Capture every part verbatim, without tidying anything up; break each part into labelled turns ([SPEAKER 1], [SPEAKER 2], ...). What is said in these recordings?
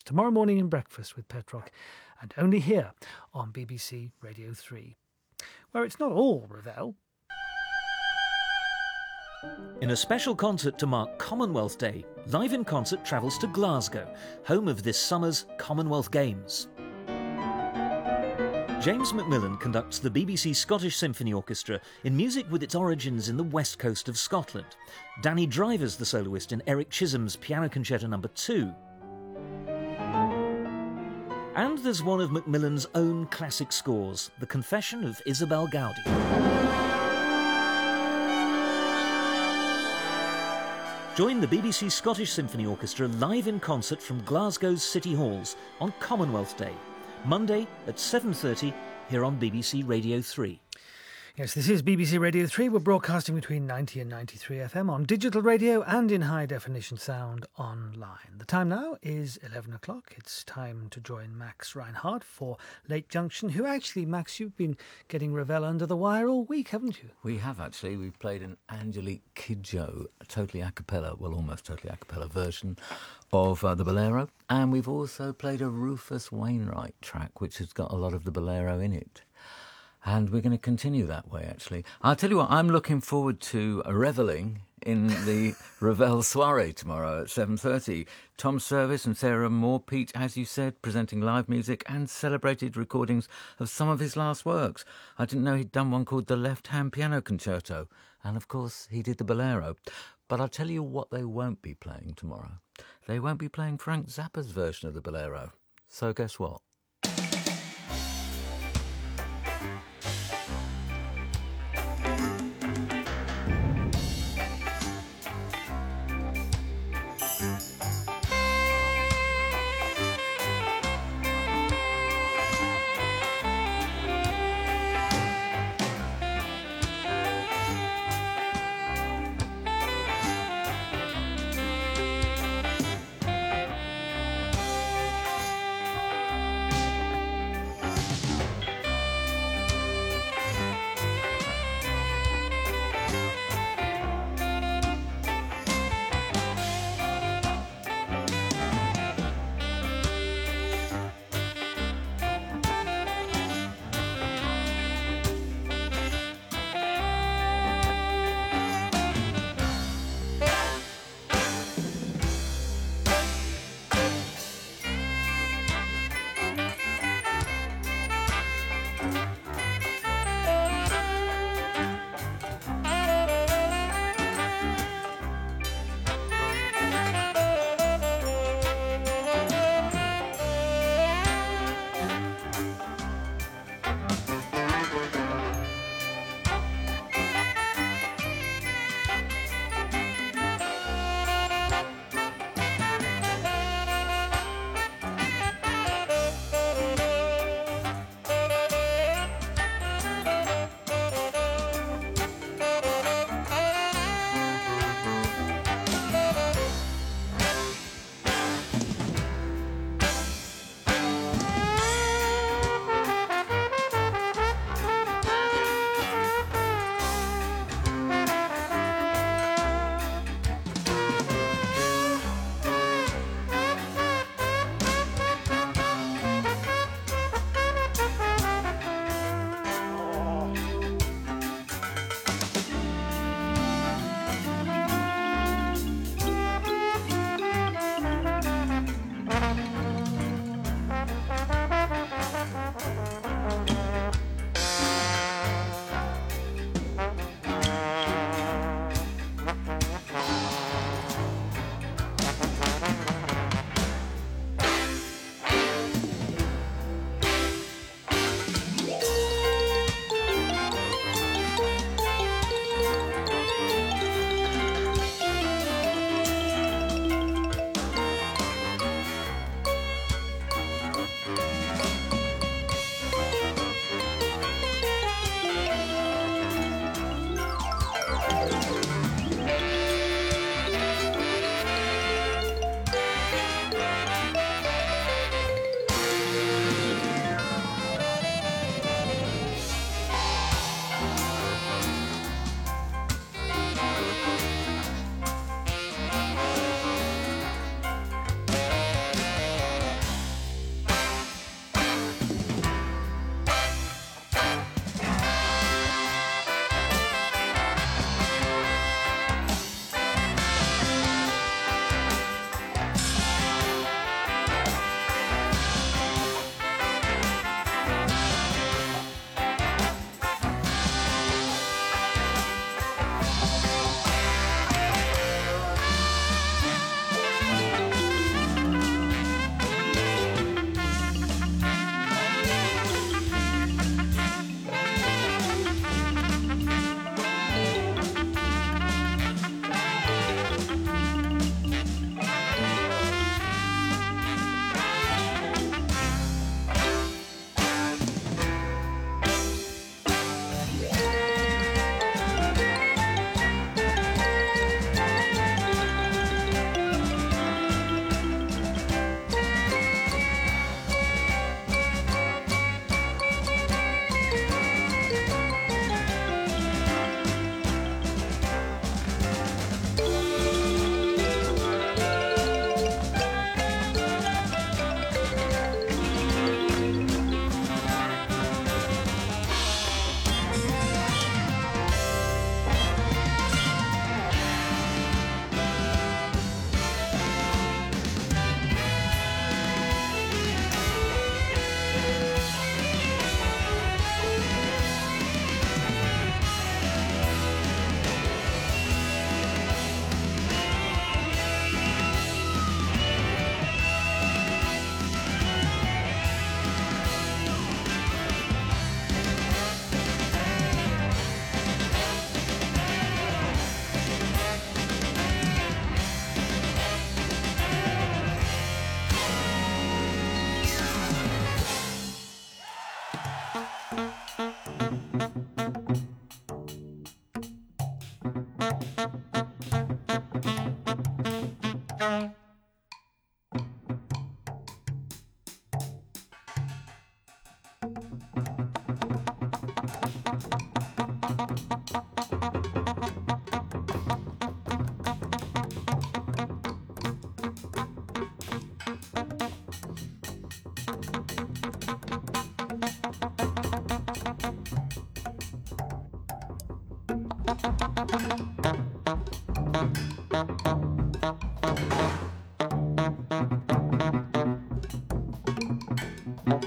[SPEAKER 1] tomorrow morning in Breakfast with Petrock, and only here on B B C Radio three, where it's not all Ravel.
[SPEAKER 2] In a special concert to mark Commonwealth Day, Live in Concert travels to Glasgow, home of this summer's Commonwealth Games. James Macmillan conducts the B B C Scottish Symphony Orchestra in music with its origins in the west coast of Scotland. Danny Driver's the soloist in Eric Chisholm's Piano Concerto number two. And there's one of Macmillan's own classic scores, The Confession of Isabel Gaudi. Join the B B C Scottish Symphony Orchestra live in concert from Glasgow's City Halls on Commonwealth Day, Monday at seven thirty here on B B C Radio three.
[SPEAKER 1] Yes, this is B B C Radio three. We're broadcasting between ninety and ninety-three F M on digital radio and in high-definition sound online. The time now is eleven o'clock. It's time to join Max Reinhardt for Late Junction, who actually, Max, you've been getting Ravel under the wire all week, haven't you?
[SPEAKER 3] We have, actually. We've played an Angelique Kidjo, totally a cappella, well, almost totally a cappella version of uh, the Bolero. And we've also played a Rufus Wainwright track, which has got a lot of the Bolero in it. And we're going to continue that way, actually. I'll tell you what, I'm looking forward to revelling in the Ravel soiree tomorrow at seven thirty. Tom Service and Sarah Moore-Peach, as you said, presenting live music and celebrated recordings of some of his last works. I didn't know he'd done one called The Left-Hand Piano Concerto. And, of course, he did the Bolero. But I'll tell you what they won't be playing tomorrow. They won't be playing Frank Zappa's version of the Bolero. So guess what?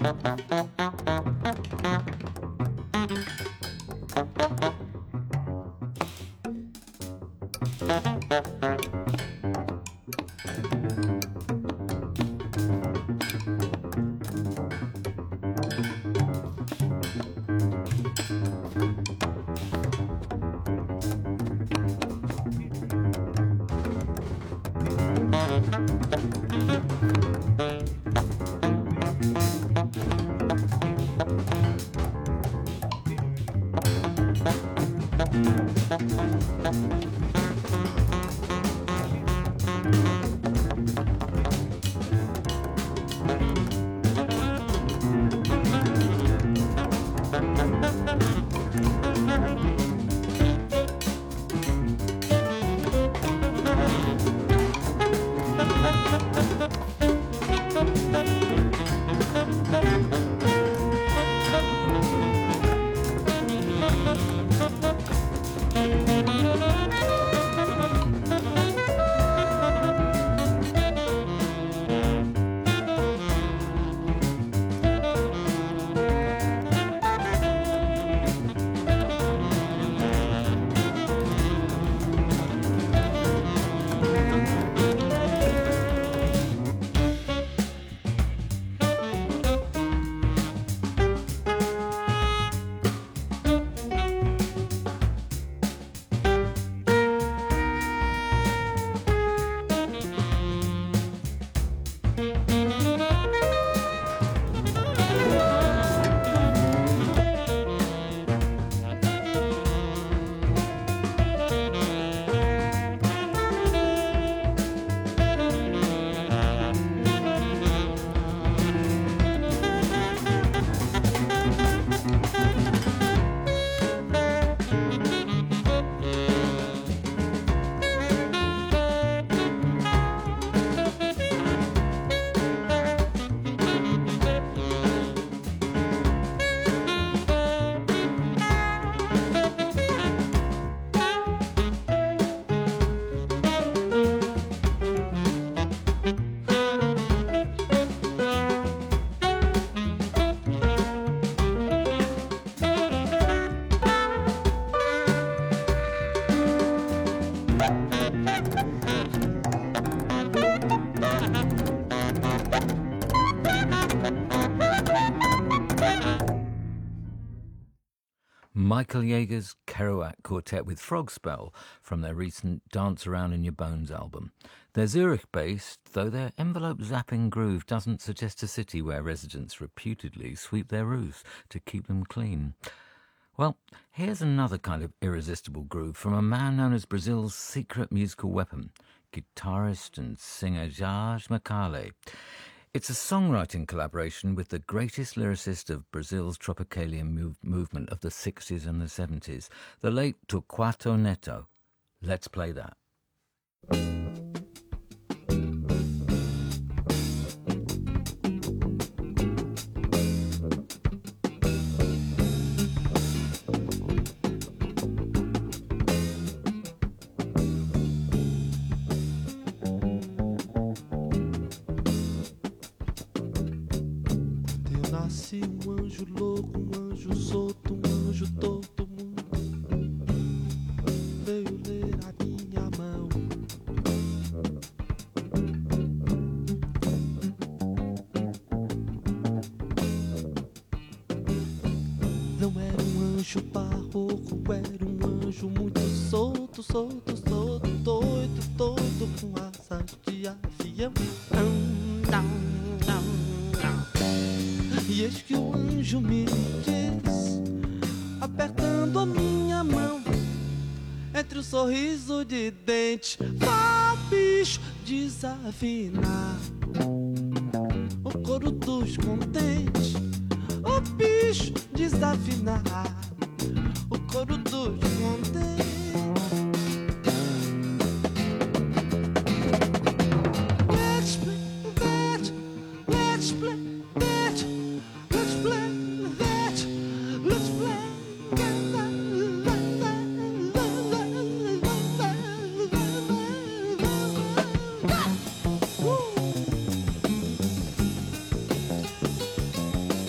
[SPEAKER 3] Michael Yeager's Kerouac Quartet with Frog Spell from their recent Dance Around in Your Bones album. They're Zurich-based, though their envelope-zapping groove doesn't suggest a city where residents reputedly sweep their roofs to keep them clean. Well, here's another kind of irresistible groove from a man known as Brazil's secret musical weapon, guitarist and singer Jorge Macale. It's a songwriting collaboration with the greatest lyricist of Brazil's Tropicalian move- movement of the sixties and the seventies, the late Torquato Neto. Let's play that.
[SPEAKER 4] Um anjo louco, um anjo solto, um anjo todo mundo veio ler a minha mão. Não era um anjo barroco, era um anjo muito solto, solto, solto, doido, doido, com asas de avião. E eis que o anjo me diz, apertando a minha mão, entre o sorriso de dente, vá, bicho, desafinar o coro dos contentes. Ó, bicho, desafinar o coro dos contentes. Let's play that, let's play that. Let's play that. Let's play that.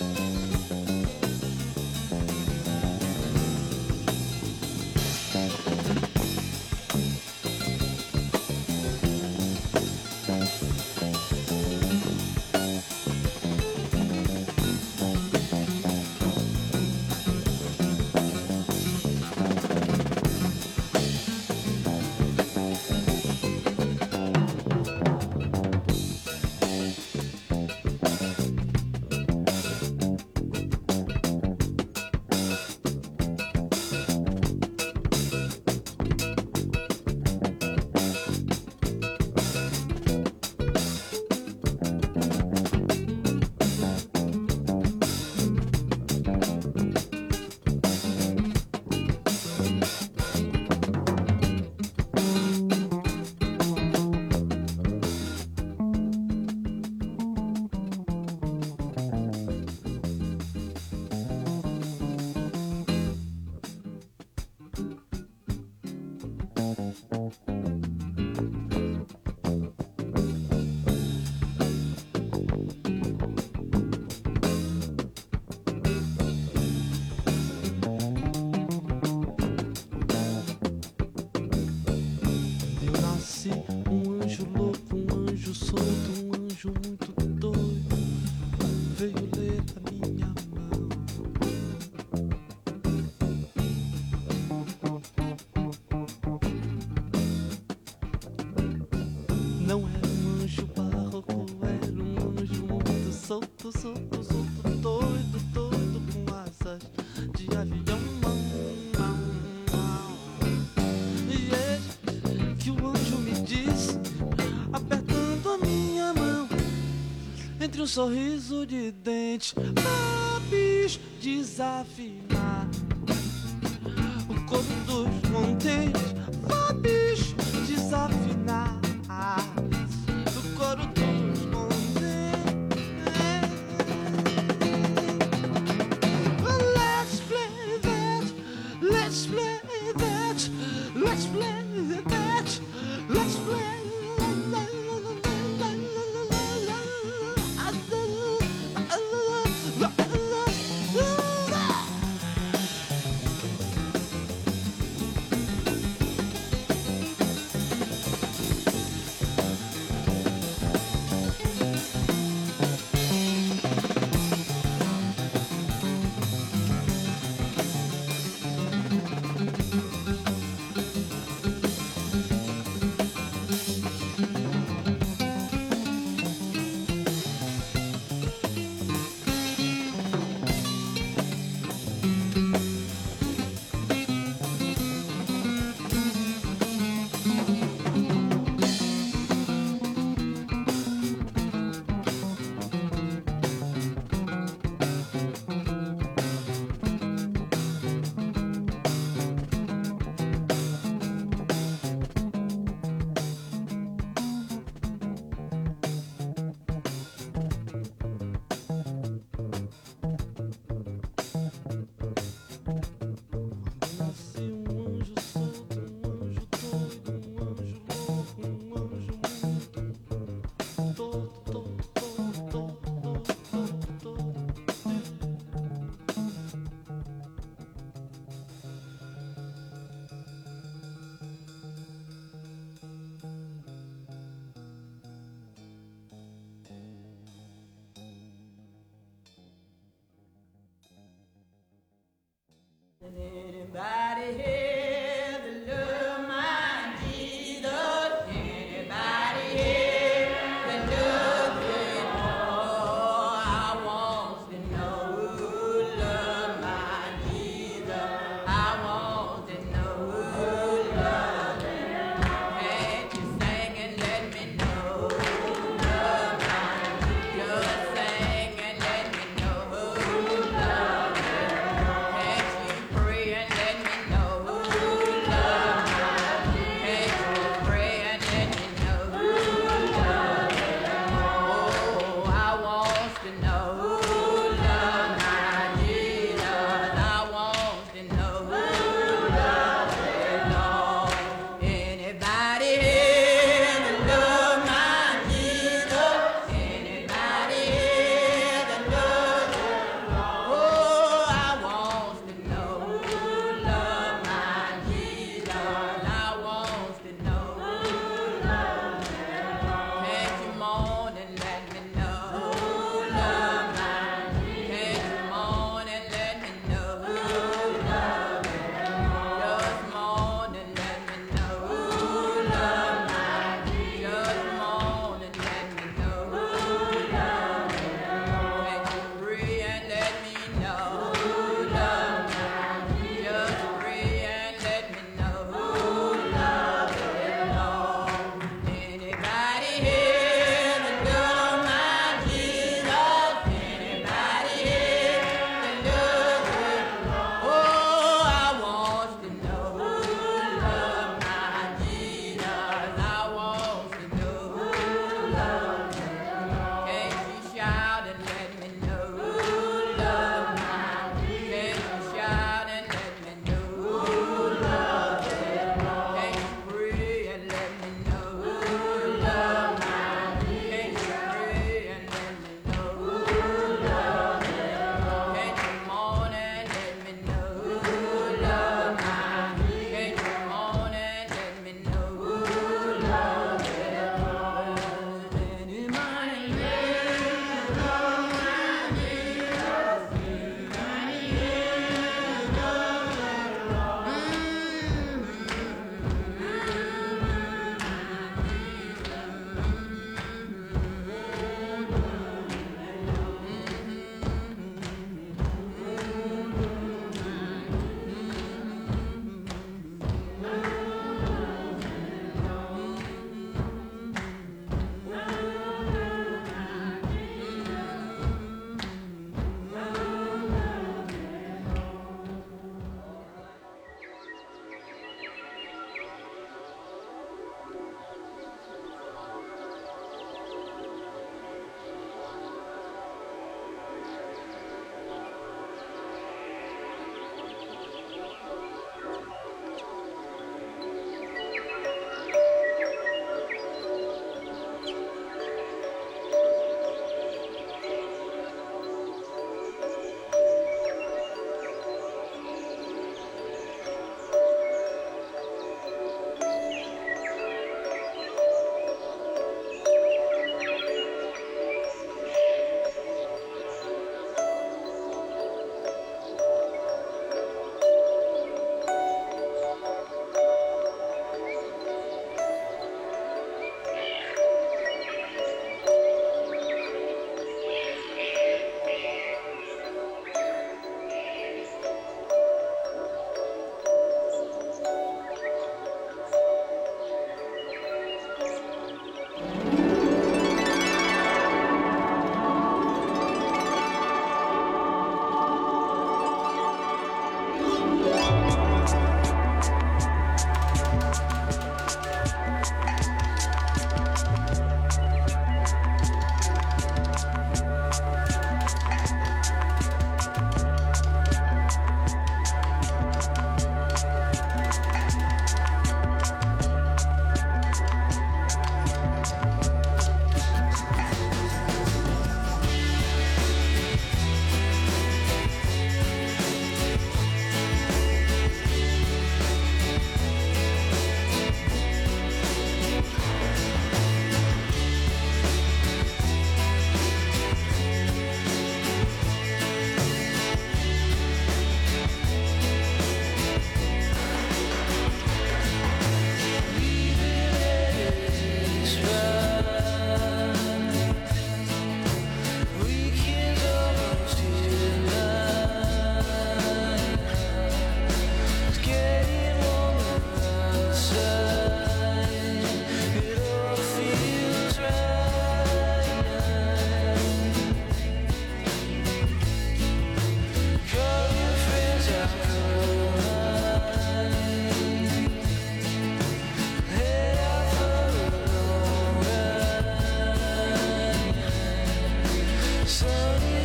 [SPEAKER 4] doido veio ler a minha mão. Não era um anjo barroco, era um anjo muito solto, solto, solto, doido, doido, com asas de avião. E eis que o anjo me disse, apertando a minha mão, entre um sorriso de dente, lápis desafinar o coro dos montes, lápis desafinar o coro dos montes. Let's play that, let's play that, let's play that, let's play.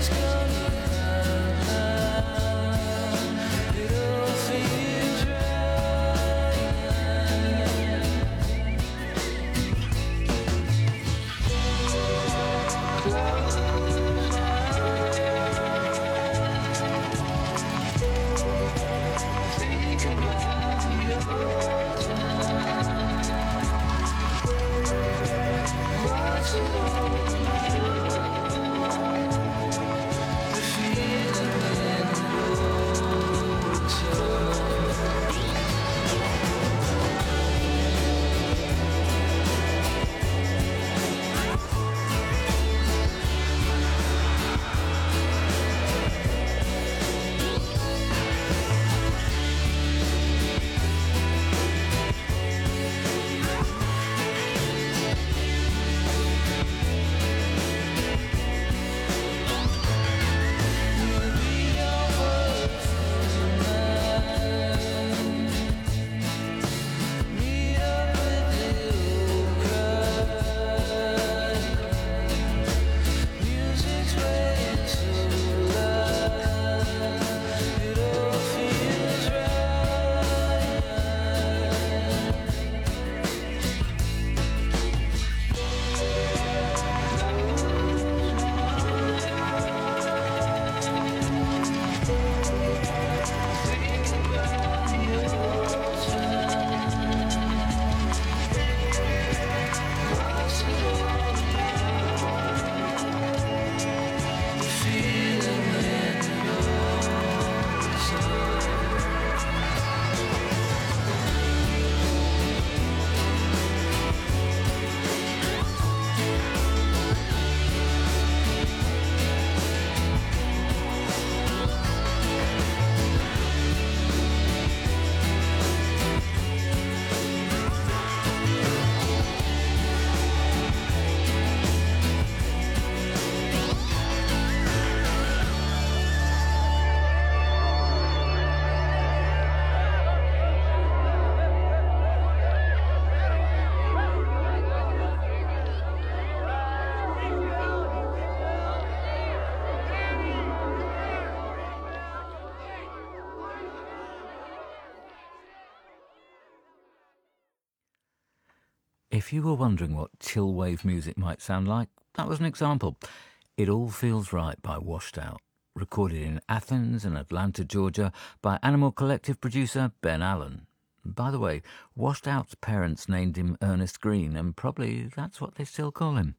[SPEAKER 3] If you were wondering what chill wave music might sound like, that was an example. It All Feels Right by Washed Out, recorded in Athens and Atlanta, Georgia, by Animal Collective producer Ben Allen. By the way, Washed Out's parents named him Ernest Green, and probably that's what they still call him.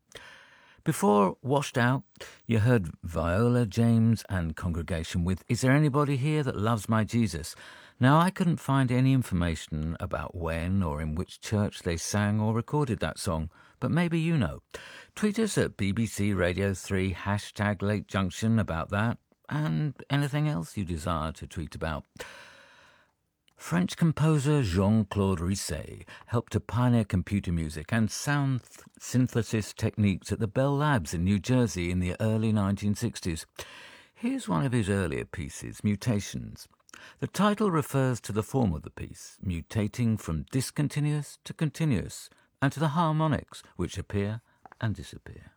[SPEAKER 3] Before Washed Out, you heard Viola James and Congregation with Is There Anybody Here That Loves My Jesus? Now, I couldn't find any information about when or in which church they sang or recorded that song, but maybe you know. Tweet us at B B C Radio three, hashtag Late Junction about that, and anything else you desire to tweet about. French composer Jean-Claude Risset helped to pioneer computer music and sound th- synthesis techniques at the Bell Labs in New Jersey in the early nineteen sixties. Here's one of his earlier pieces, Mutations. The title refers to the form of the piece, mutating from discontinuous to continuous, and to the harmonics which appear and disappear.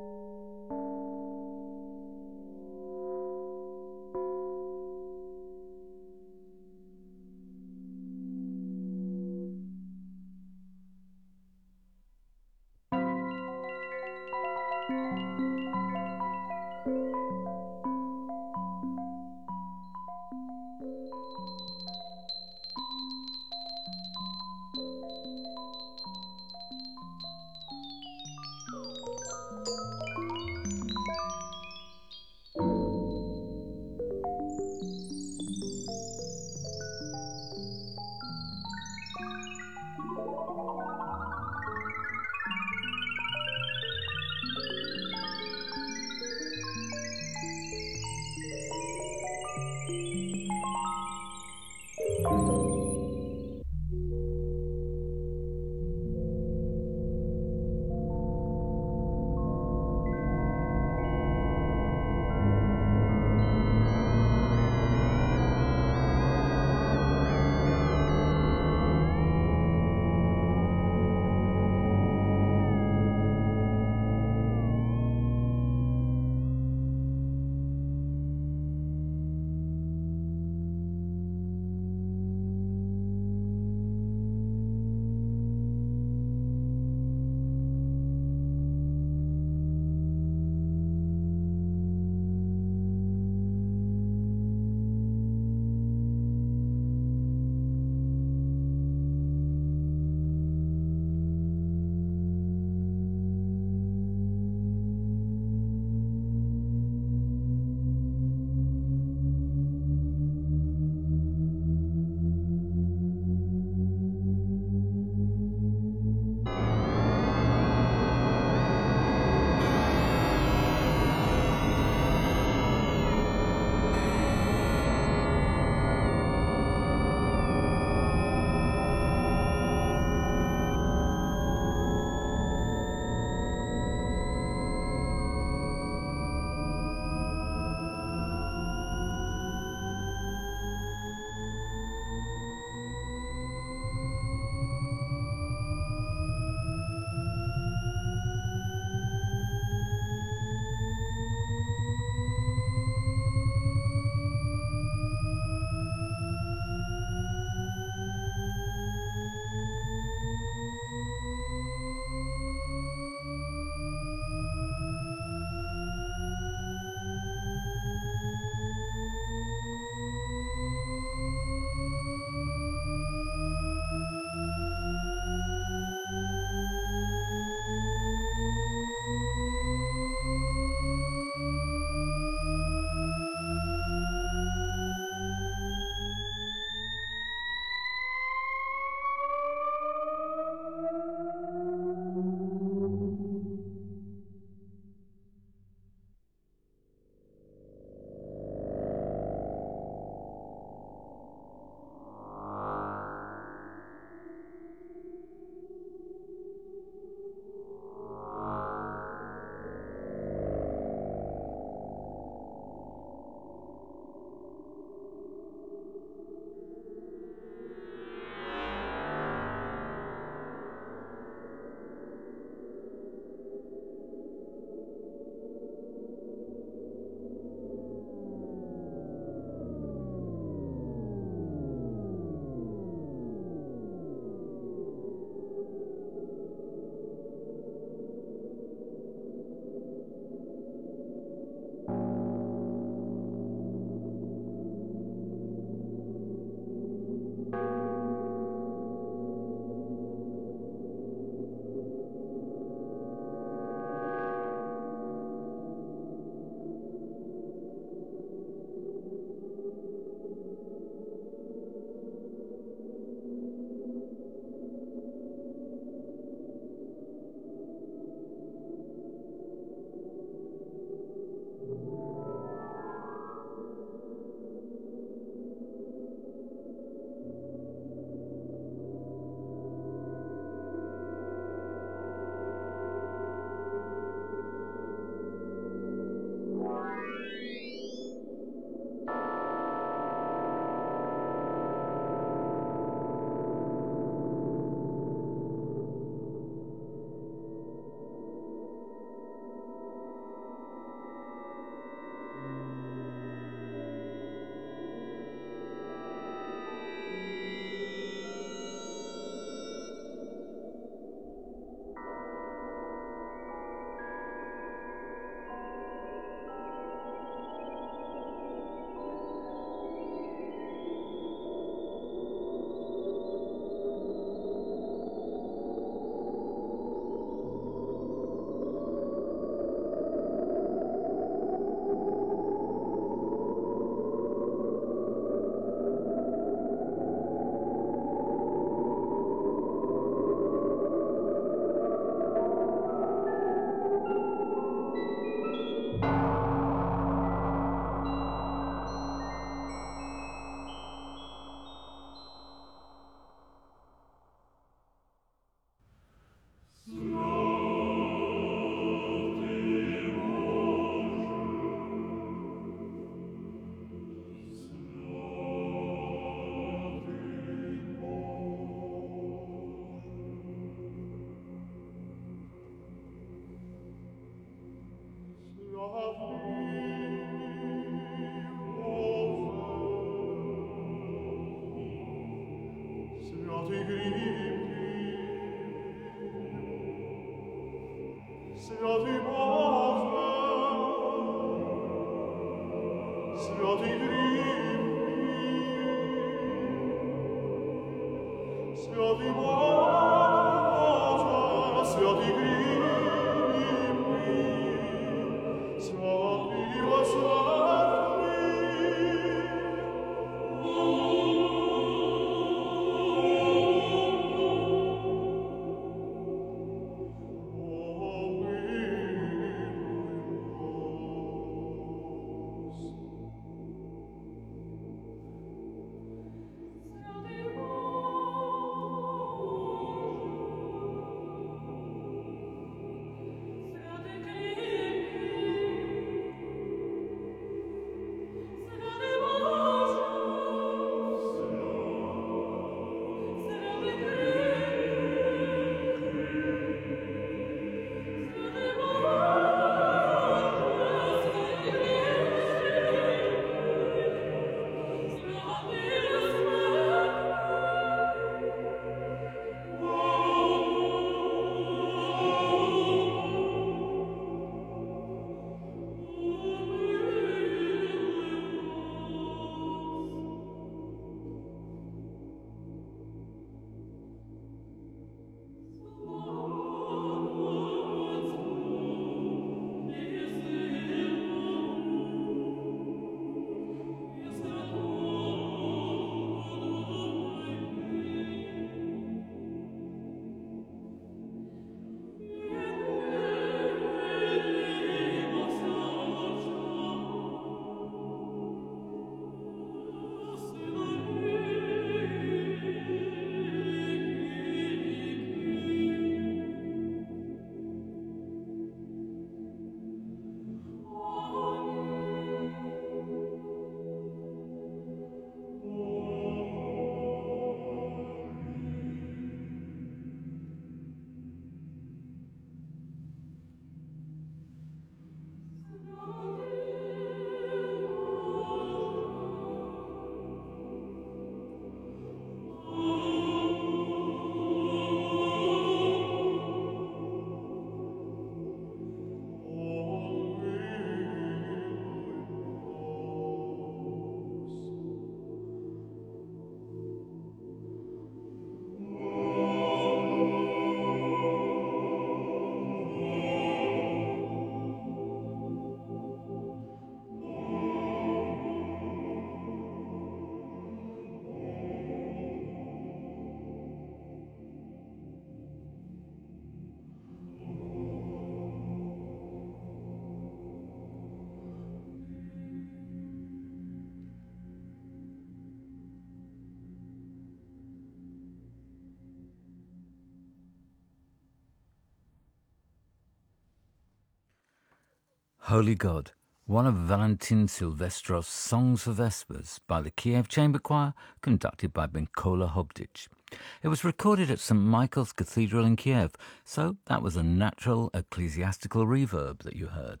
[SPEAKER 3] Holy God, one of Valentin Silvestros' Songs for Vespers by the Kiev Chamber Choir, conducted by Benkola Hobdich. It was recorded at Saint Michael's Cathedral in Kiev, so that was a natural ecclesiastical reverb that you heard.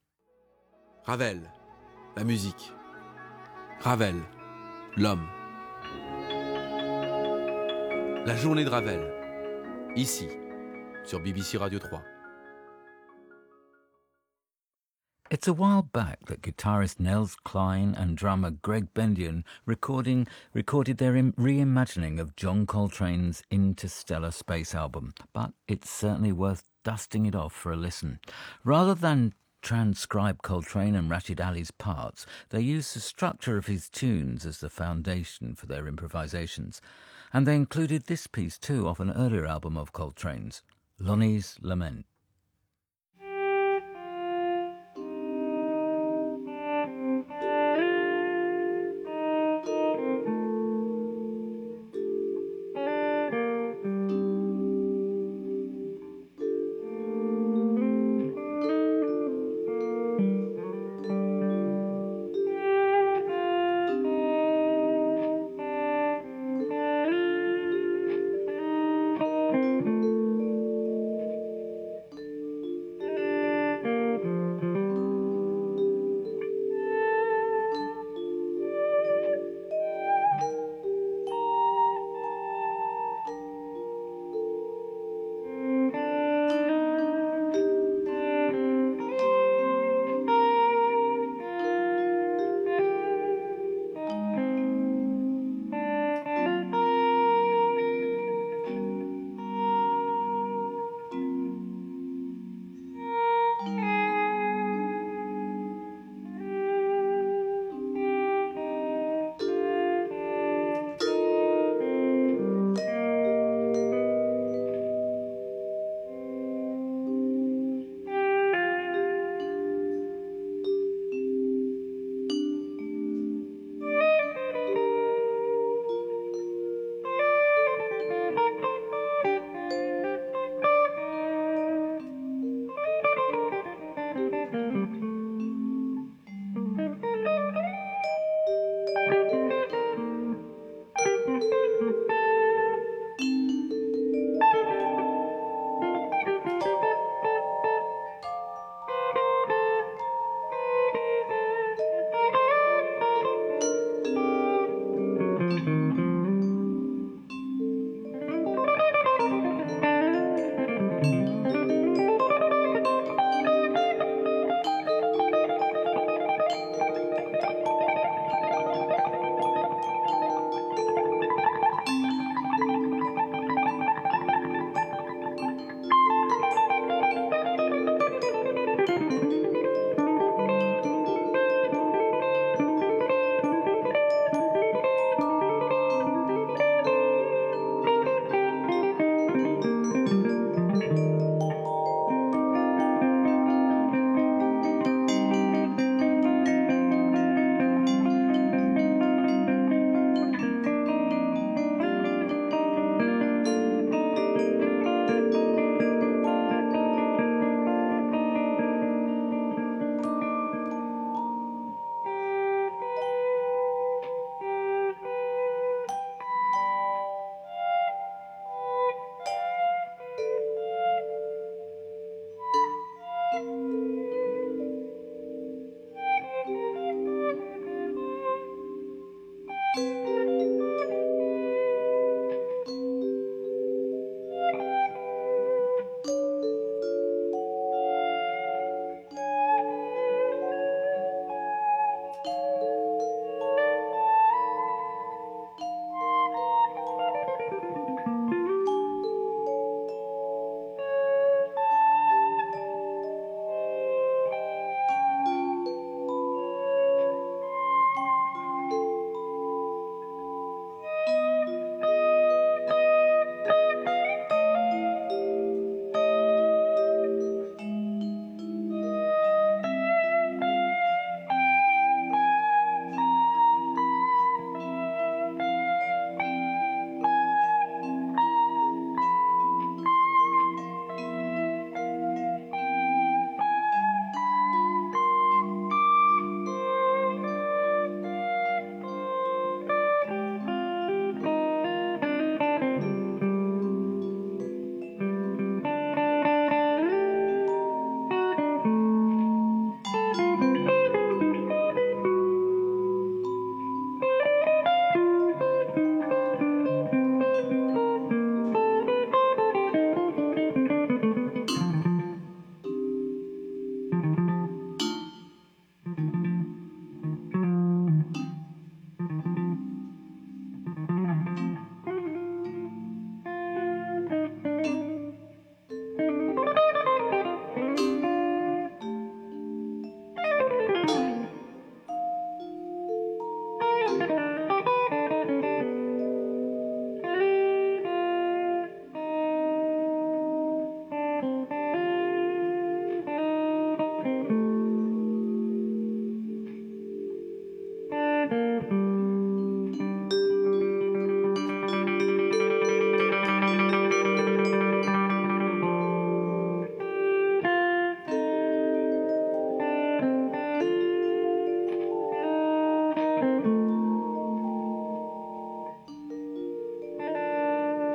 [SPEAKER 5] Ravel, la musique. Ravel, l'homme. La journée de Ravel, ici, sur B B C Radio three.
[SPEAKER 3] It's a while back that guitarist Nels Cline and drummer Greg Bendian recording, recorded their reimagining of John Coltrane's Interstellar Space album, but it's certainly worth dusting it off for a listen. Rather than transcribe Coltrane and Rashid Ali's parts, they used the structure of his tunes as the foundation for their improvisations. And they included this piece too off an earlier album of Coltrane's, Lonnie's Lament.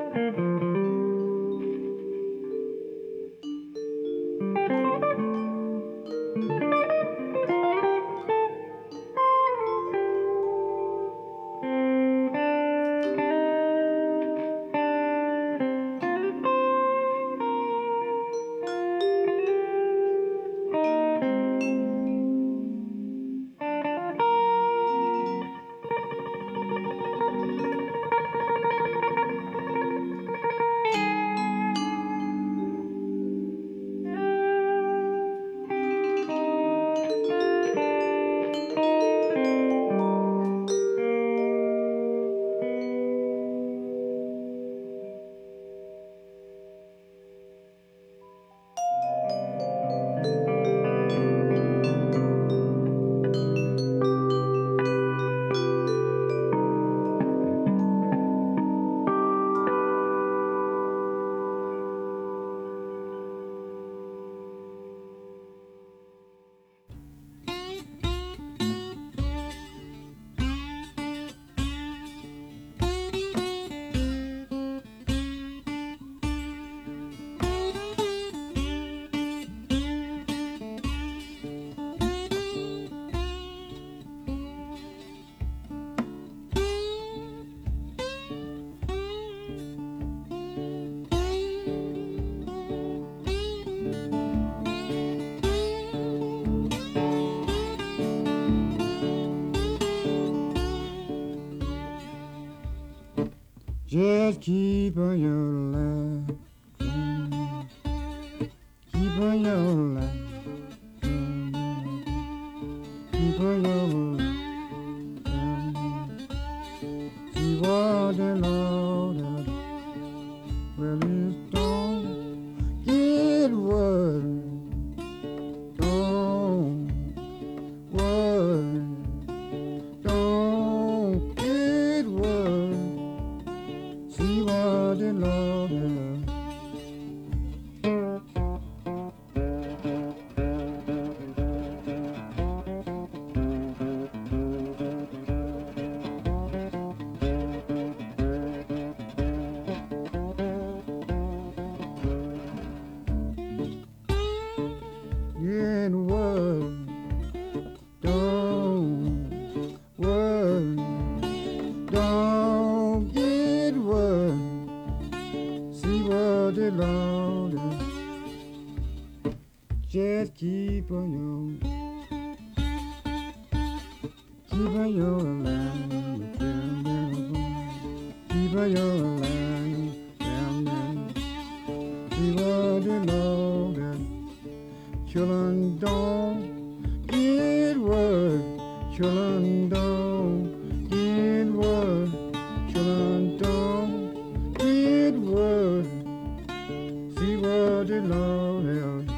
[SPEAKER 6] Just keep on your life, mm. Keep on your life, mm. Keep on your life, mm. See what the Lord has done. Well, it's don't get worried, don't worry, don't get worried. See what the Lord has done. Get worried, don't worry, don't get worried. See what the Lord has. Just keep on your, keep on your line, keep on your line, see what the Lord has. Children, don't get worried. Children, don't get worried. Children, don't get worried. See what the Lord has.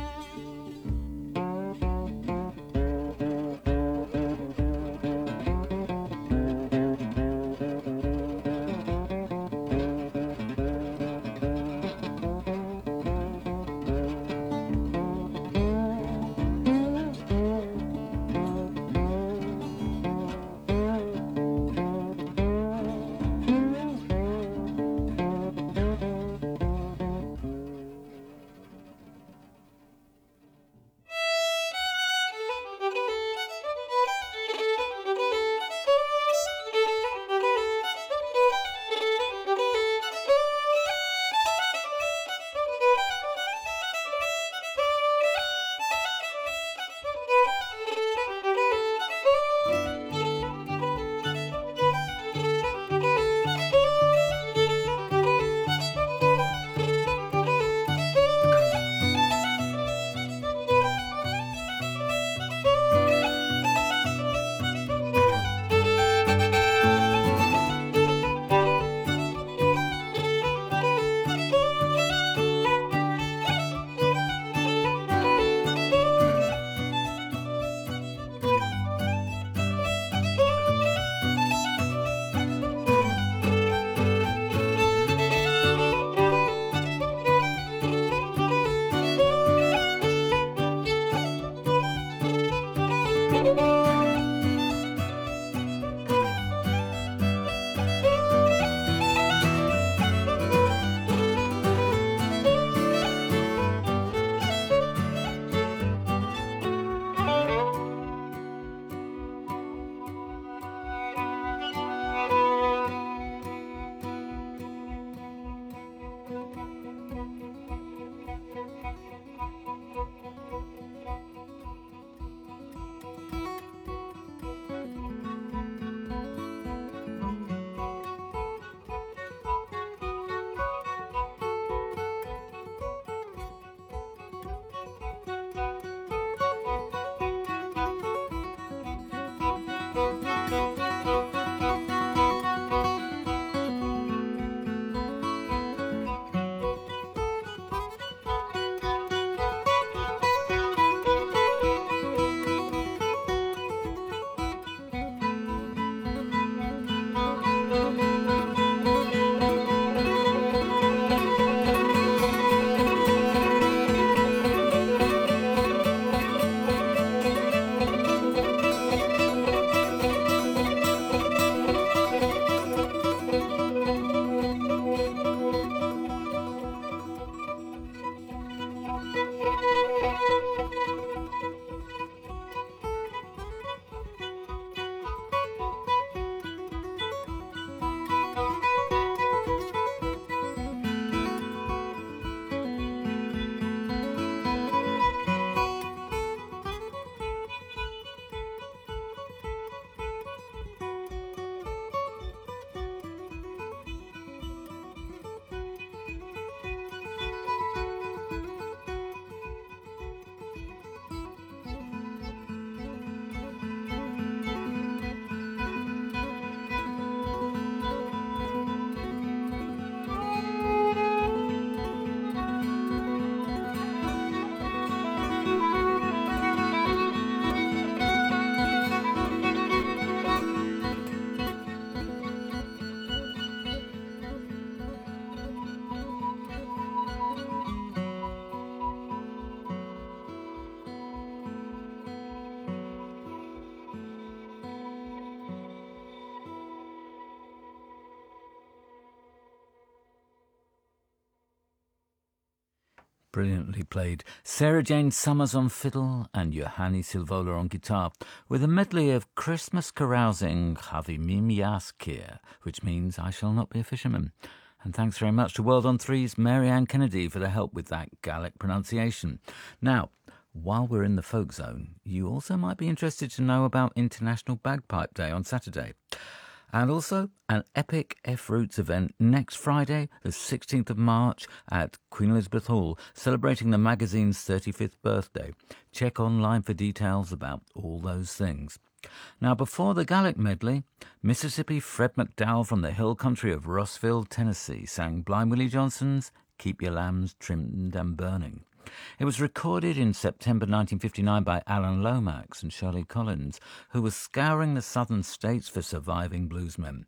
[SPEAKER 3] Brilliantly played. Sarah Jane Summers on fiddle and Johanni Silvola on guitar, with a medley of Christmas carousing Chavimimiaskir, which means I shall not be a fisherman. And thanks very much to World on Three's Mary Ann Kennedy for the help with that Gaelic pronunciation. Now, while we're in the folk zone, you also might be interested to know about International Bagpipe Day on Saturday. And also an epic F-Roots event next Friday, the sixteenth of March, at Queen Elizabeth Hall, celebrating the magazine's thirty-fifth birthday. Check online for details about all those things. Now, before the Gaelic medley, Mississippi Fred McDowell from the hill country of Rossville, Tennessee, sang Blind Willie Johnson's Keep Your Lambs Trimmed and Burning. It was recorded in September nineteen fifty-nine by Alan Lomax and Shirley Collins, who was scouring the southern states for surviving bluesmen.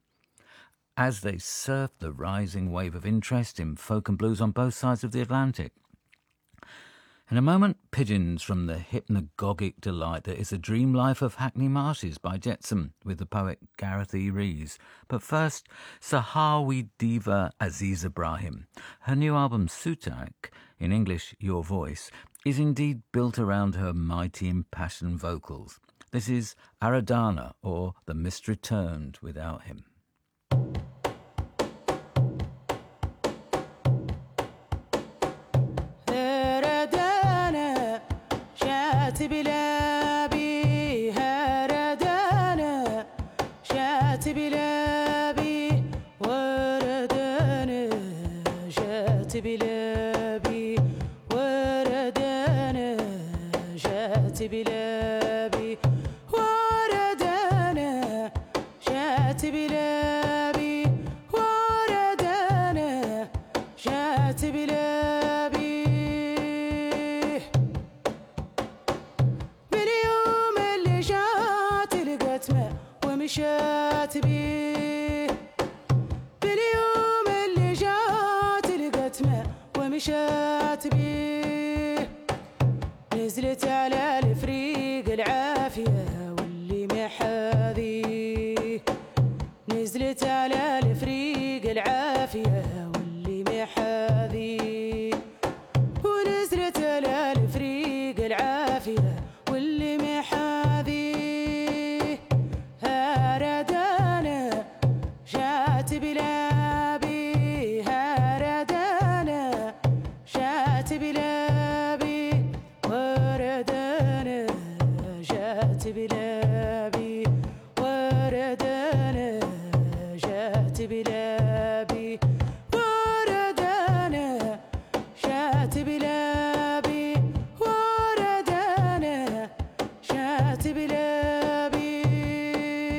[SPEAKER 3] As they surfed the rising wave of interest in folk and blues on both sides of the Atlantic. In a moment, Pigeons from the hypnagogic delight that is a dream life of Hackney Marshes by Jetsam with the poet Gareth E. Rees. But first, Sahawi diva Aziz Ibrahim. Her new album Sutak, in English Your Voice, is indeed built around her mighty impassioned vocals. This is Aradana, or The Mist Returned Without Him.
[SPEAKER 7] بلابي هردانا شات بلابي وردانا شات بلابي وردانا شات بلابي وردانا شات بلابي وردانا شات بلابي مشات بيه باليوم اللي جات القتمة ومشات بيه نزلت على الفريق العافية واللي محاذيه نزلت على الفريق العافية واللي محاذيه ونزلت على الفريق العافية واللي محاذيه هردانا شات بلابي هردانا شات بلابي وردانا شات بلابي وردانا شات بلابي وردانا شات بلابي وردانا شات بلابي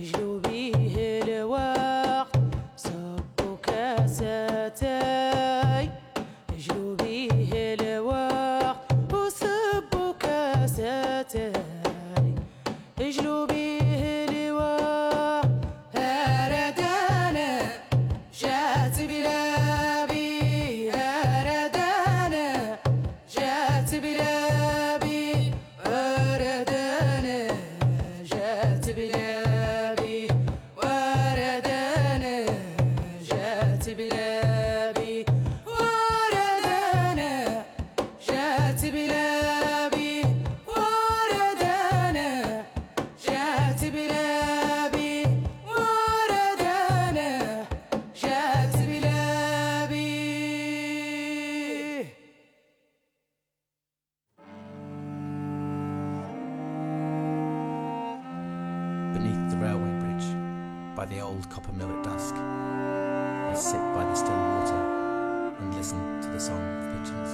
[SPEAKER 7] يجلو بيه الوقت صبوا كاساتي يجلو بيه الوقت وصبوا كاساتي يجلو بيه الوقت هردانا جات بلابي هردانا جات بلابي وردانا جات بلابي وردانا جات بلابي وردانا جات بلابي وردانا جات بلابي وردانا جات بلابي.
[SPEAKER 8] Beneath the railway bridge, by the old copper mill at dusk, I sit by the still water and listen to the song of pigeons.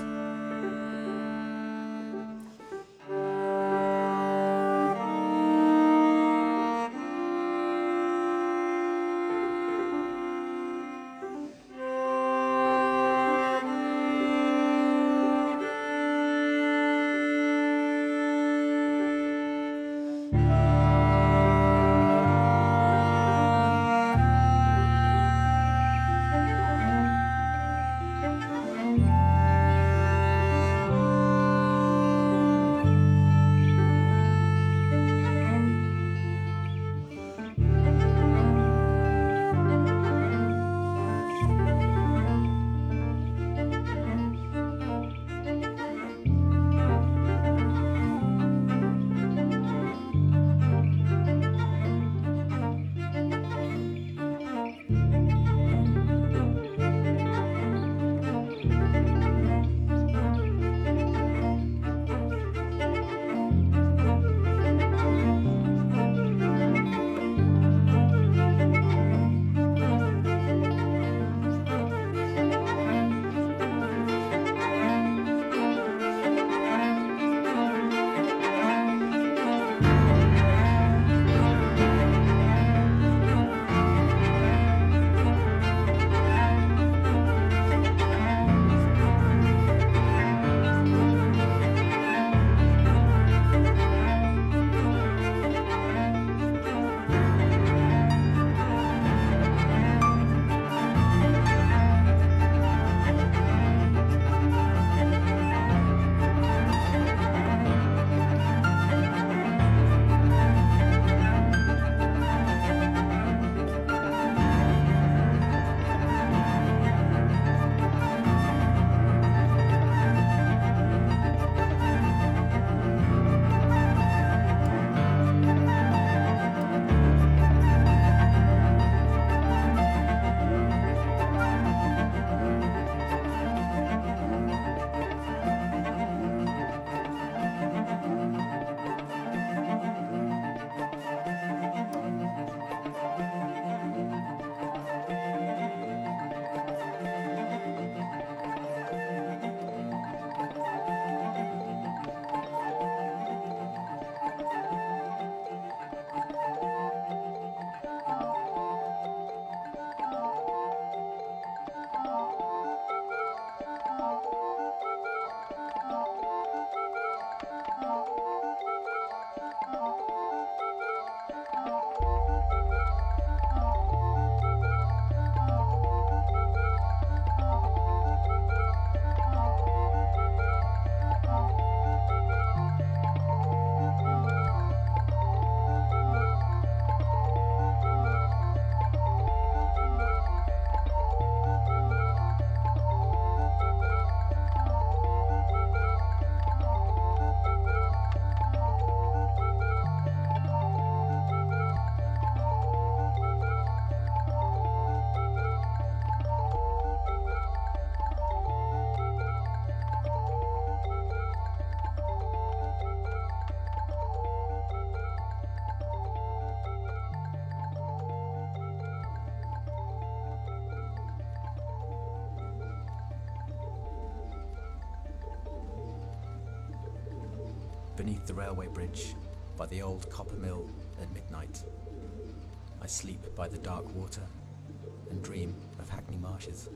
[SPEAKER 8] beneath the railway bridge by the old copper mill at midnight. I sleep by the dark water and dream of Hackney Marshes.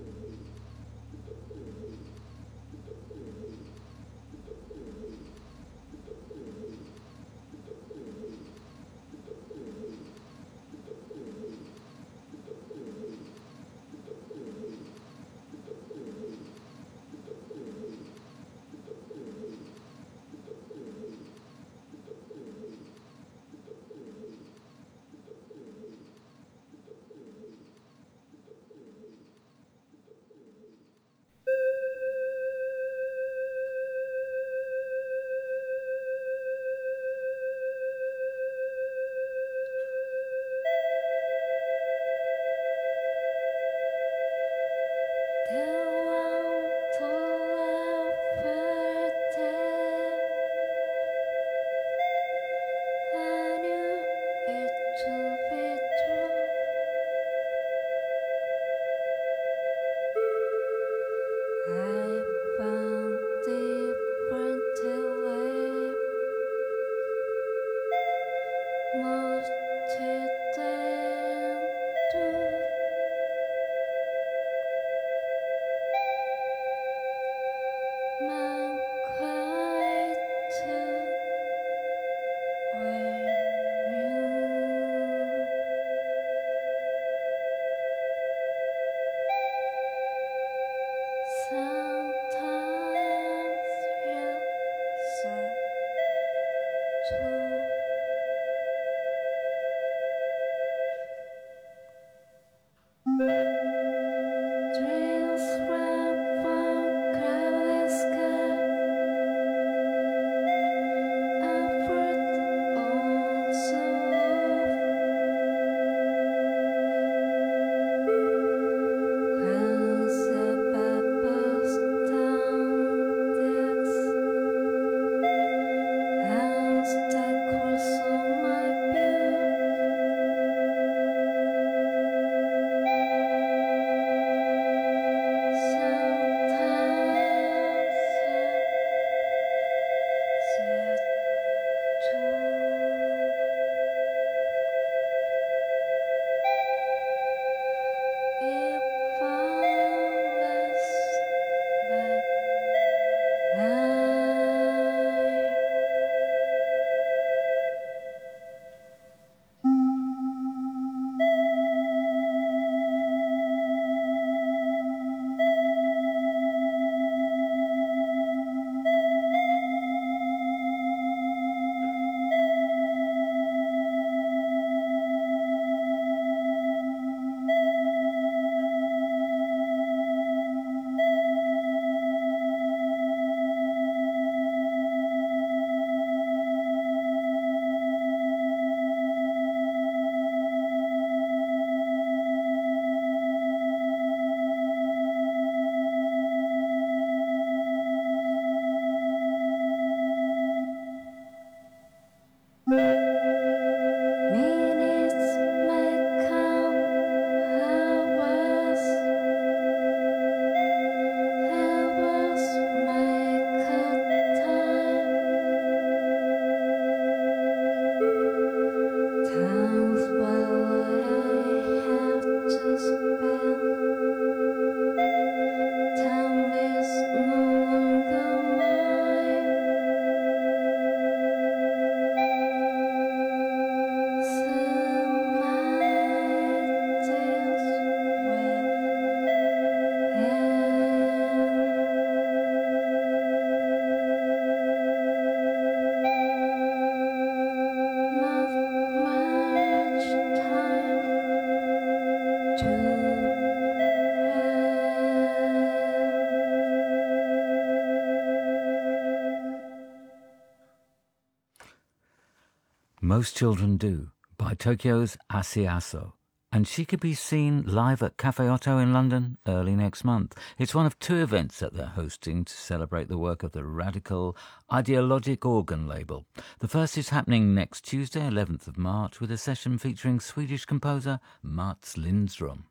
[SPEAKER 3] Most Children Do by Tokyo's Asi Aso. And she could be seen live at Cafe Otto in London early next month. It's one of two events that they're hosting to celebrate the work of the radical Ideologic Organ label. The first is happening next Tuesday, eleventh of March, with a session featuring Swedish composer Mats Lindström.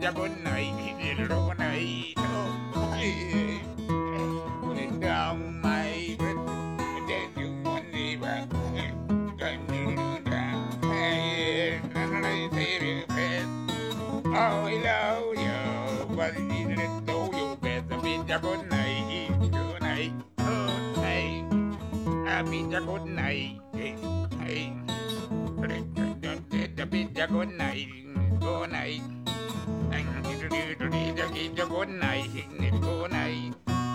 [SPEAKER 9] a good night, good night. Oh, hey, lay down my bed, then you want me back. Oh, I love you, but you didn't know you better be a good night, good night, good night. I be a good night, hey, hey. Be a good night, good night. Good night, good night.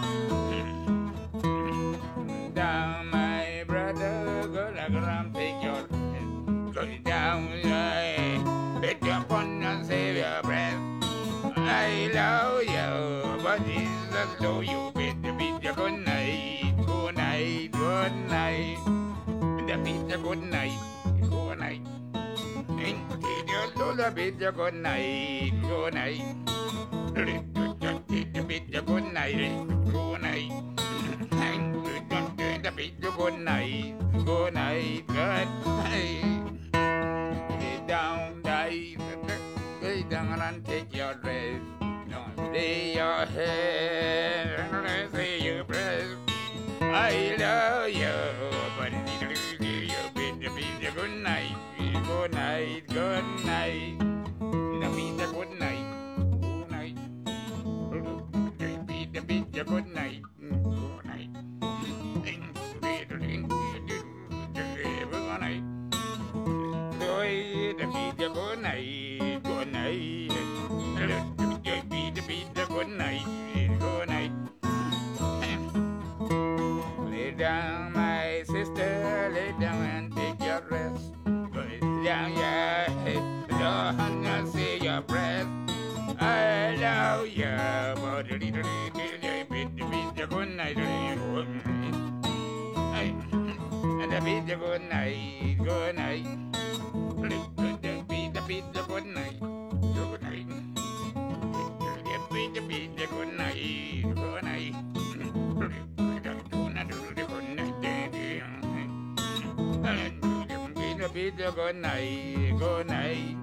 [SPEAKER 9] Down, my brother, go like around, take your go down, bet your fun and save your breath. I love you, but it's a low you better be a good night, good night, good night. Be a good night, good night. Lola bid a good night, good night. Bid a good night, good night. Bid a good night, good night, good night. Lay down, die, lay down and take your rest. Don't lay your head and say your breath. I love you, but you bid a good night. Good night, good night. The beat a good night, good night. The beat the beat a good night, good night. Good night. The beat a good night, good night. The beat the beat a good night, good night. Lay down, my sister, lay down and take your rest. Down your head, don't see your breath. I love you, but the little bit, the bit, the good night, and the bit, the good night, good night. The bit, the bit, the good night, good night. The bit, the bit, the good night, good night. Be the good night, good night.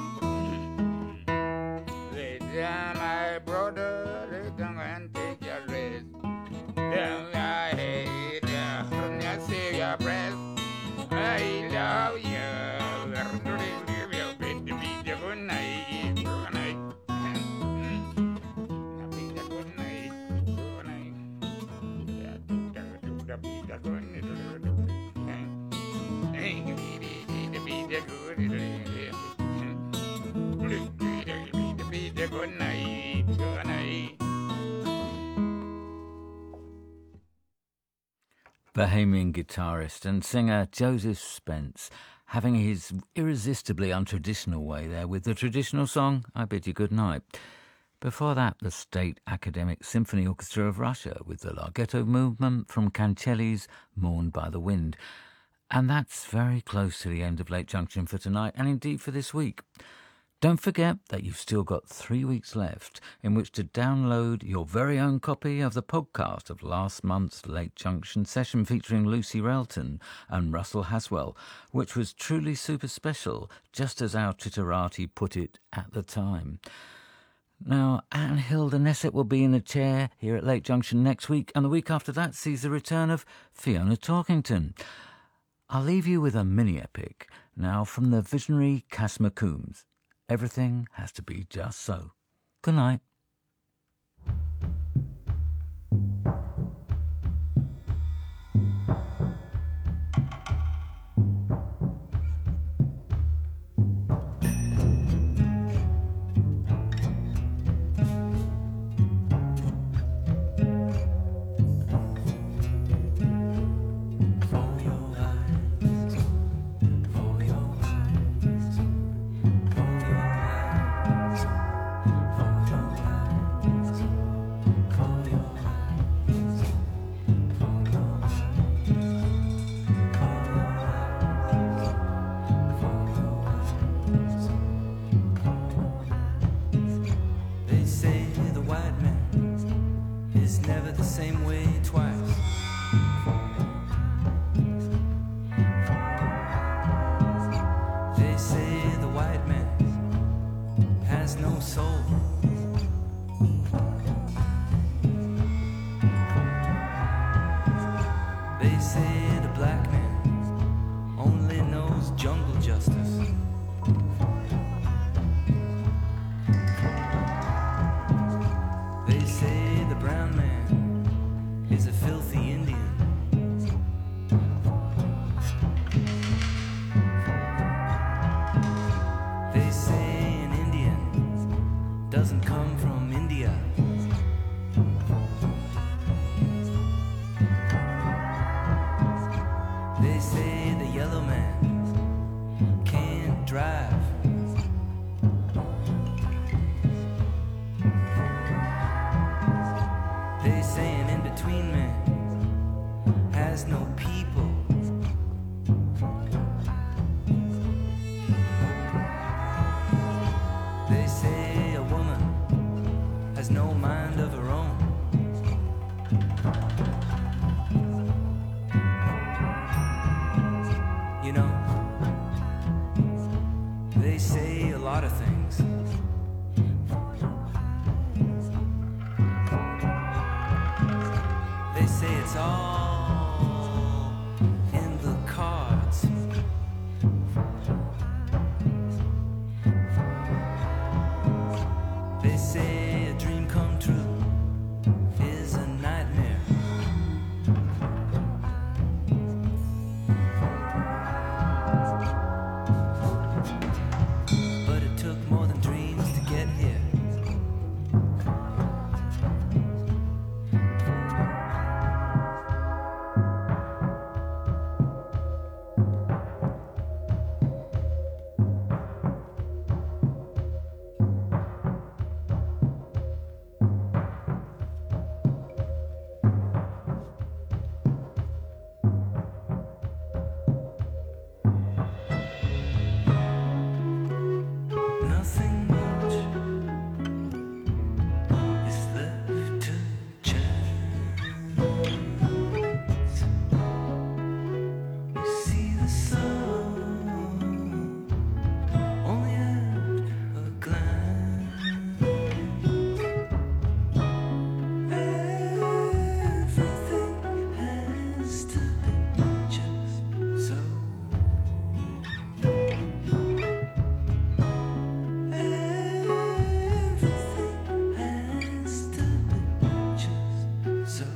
[SPEAKER 9] Lay down, my brother, lay down and take your rest. Down your head, down your see your breath. I love you. Be the good night, good night. Be the good night, good night. Be the good night. Good night, good night.
[SPEAKER 3] Bahamian guitarist and singer Joseph Spence having his irresistibly untraditional way there with the traditional song I Bid You Good Night. Before that, the State Academic Symphony Orchestra of Russia with the Larghetto movement from Cancelli's Mourned by the Wind. And that's very close to the end of Late Junction for tonight, and indeed for this week. Don't forget that you've still got three weeks left in which to download your very own copy of the podcast of last month's Late Junction session featuring Lucy Relton and Russell Haswell, which was truly super special, just as our Twitterati put it at the time. Now, Anne Hilda Nessett will be in a chair here at Late Junction next week, and the week after that sees the return of Fiona Torkington. I'll leave you with a mini-epic, now from the visionary Cass McCombs. Everything has to be just so. Good night.
[SPEAKER 10] no soul. say the black man only knows jungle justice. They say the brown man is a filthy Indian. They say an Indian doesn't come from India. They say the yellow man can't drive. They say an in-between man has no people. They say a woman has no mind of her own. You know, they say a lot of things. They say it's all in the cards. They say a dream come true is a nightmare. But it took more than dreams to get here. Nothing much is left to chance. You see the sun only at a glance. Everything has to be just so. Everything has to be just so.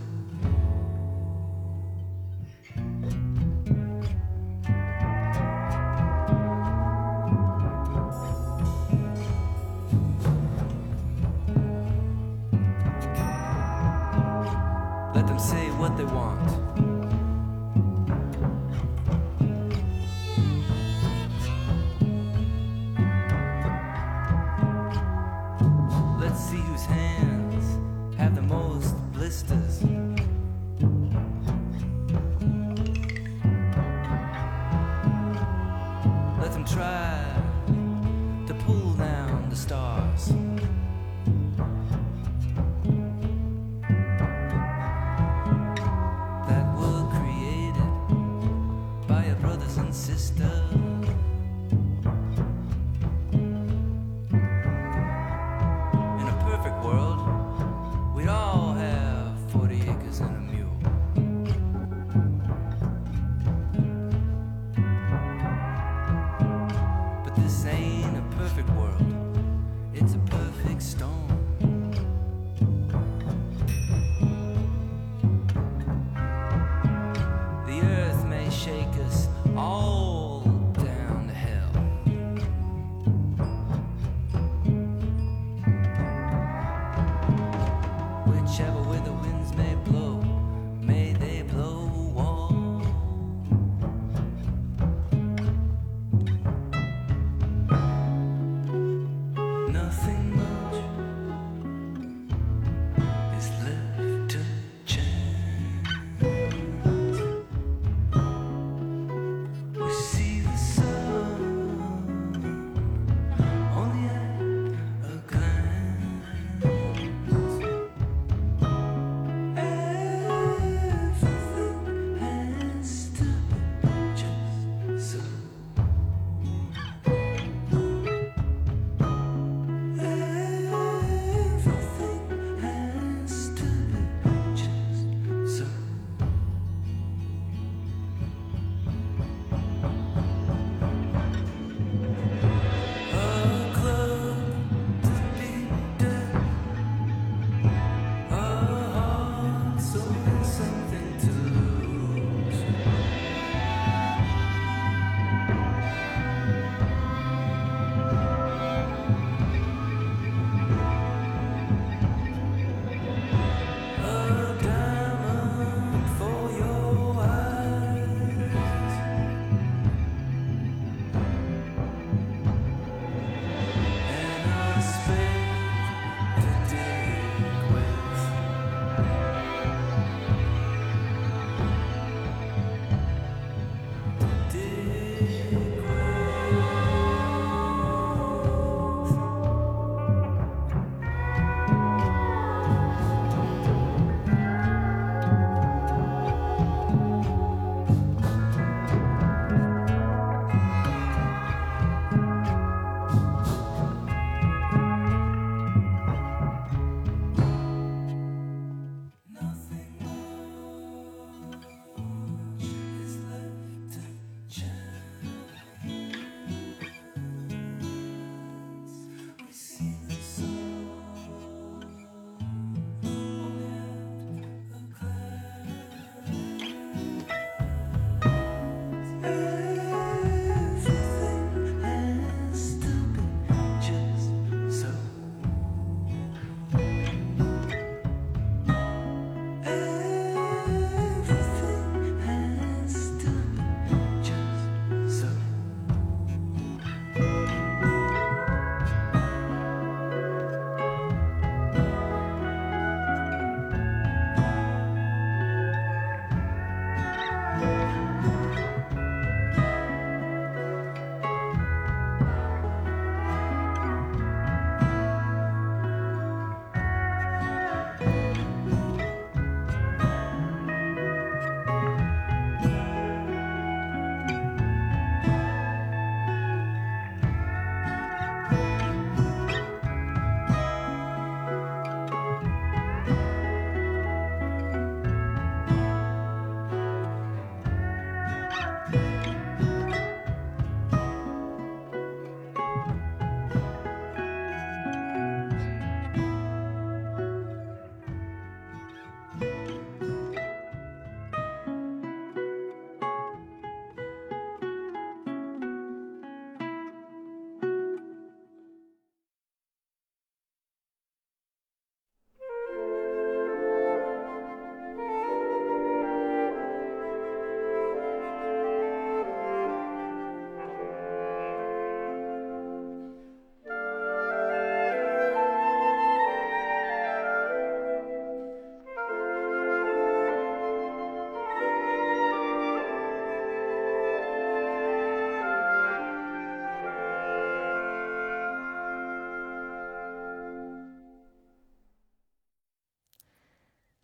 [SPEAKER 10] Let them say what they want. Let's see whose hands have the most blisters. Let them try to pull down the stars. That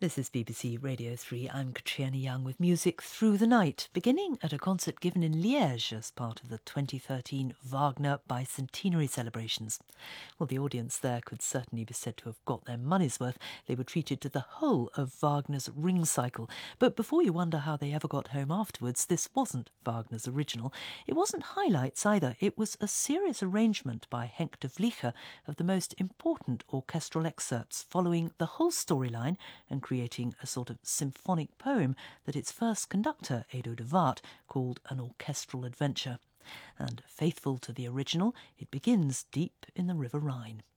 [SPEAKER 11] This is B B C Radio three. I'm Katriona Young with music through the night, beginning at a concert given in Liège as part of the twenty thirteen Wagner Bicentenary celebrations. Well, the audience there could certainly be said to have got their money's worth. They were treated to the whole of Wagner's Ring Cycle. But before you wonder how they ever got home afterwards, this wasn't Wagner's original. It wasn't highlights either. It was a serious arrangement by Henk de Vlieger of the most important orchestral excerpts, following the whole storyline and creating a sort of symphonic poem that its first conductor, Edo de Waard, called an orchestral adventure. And faithful to the original, it begins deep in the River Rhine.